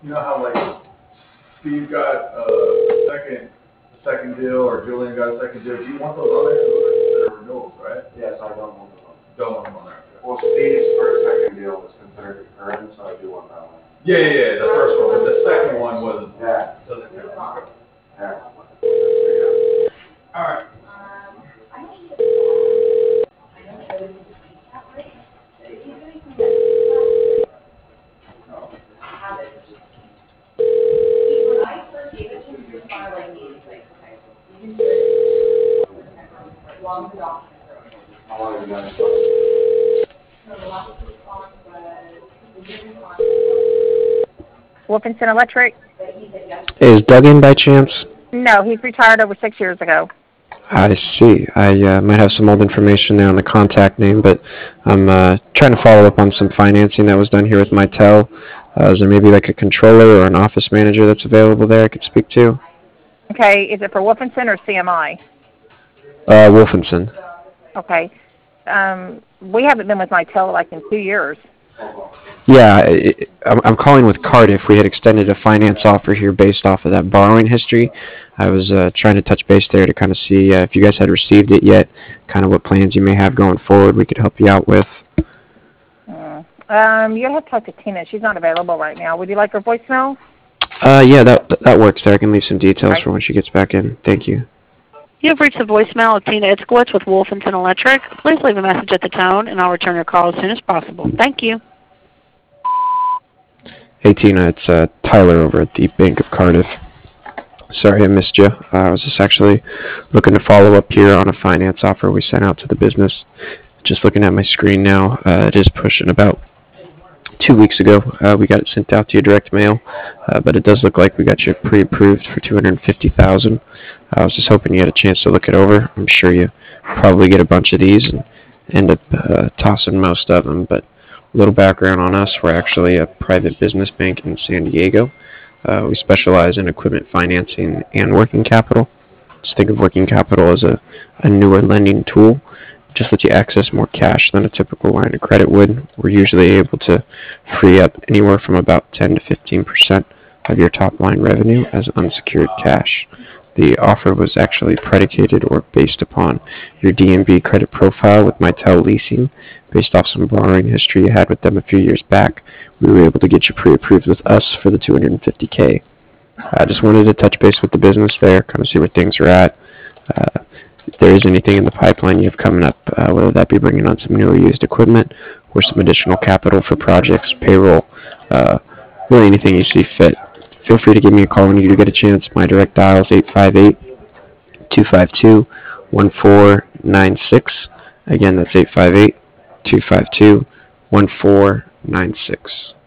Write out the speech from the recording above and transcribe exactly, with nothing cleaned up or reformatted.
you know how like Steve got uh, a second, a second deal, or Julian got a second deal. Do you want those on there? Those are considered renewals, right? Yes, I don't want them on. Don't want them on there. Well, Steve's first second deal was considered current, so I do want that one. Yeah, yeah, yeah. The first one, but the second one was Yeah. doesn't count. Yeah. All right. How long have you done it Wolfenson Electric? Is Doug in by chance? No, he's retired over six years ago. I see. I uh, might have some old information there on the contact name, but I'm uh, trying to follow up on some financing that was done here with Mitel. Uh, is there maybe like a controller or an office manager that's available there I could speak to? Okay, is it for Wolfenson or C M I? Uh, Wolfenson. Okay. Um, we haven't been with Mitel like in two years. Yeah, I, I'm I'm calling with Cardiff. We had extended a finance offer here based off of that borrowing history. I was uh, trying to touch base there to kind of see uh, if you guys had received it yet, kind of what plans you may have going forward we could help you out with. Mm. Um, you'll have to talk to Tina. She's not available right now. Would you like her voicemail? Uh, yeah, that that works there. I can leave some details Right. for when she gets back in. Thank you. You have reached the voicemail of Tina Itzkowitz with Wolfenson Electric. Please leave a message at the tone, and I'll return your call as soon as possible. Thank you. Hey Tina, it's uh, Tyler over at the Bank of Cardiff. Sorry I missed you. Uh, I was just actually looking to follow up here on a finance offer we sent out to the business. Just looking at my screen now, uh, it is pushing about two weeks ago. Uh, we got it sent out to you direct mail, uh, but it does look like we got you pre-approved for two hundred fifty thousand dollars. I was just hoping you had a chance to look it over. I'm sure you probably get a bunch of these and end up uh, tossing most of them, but a little background on us. We're actually a private business bank in San Diego. Uh, we specialize in equipment financing and working capital. Just think of working capital as a, a newer lending tool. Just let you access more cash than a typical line of credit would. We're usually able to free up anywhere from about ten to fifteen percent of your top line revenue as unsecured cash. The offer was actually predicated or based upon your D N B credit profile with Mitel Leasing. Based off some borrowing history you had with them a few years back, we were able to get you pre-approved with us for the two hundred fifty K. I just wanted to touch base with the business there, kind of see where things are at. Uh, if there is anything in the pipeline you have coming up, uh, whether that be bringing on some new or used equipment or some additional capital for projects, payroll, uh, really anything you see fit, feel free to give me a call when you do get a chance. My direct dial is eight five eight, two five two, one four nine six. Again, that's eight five eight, two five two, one four nine six.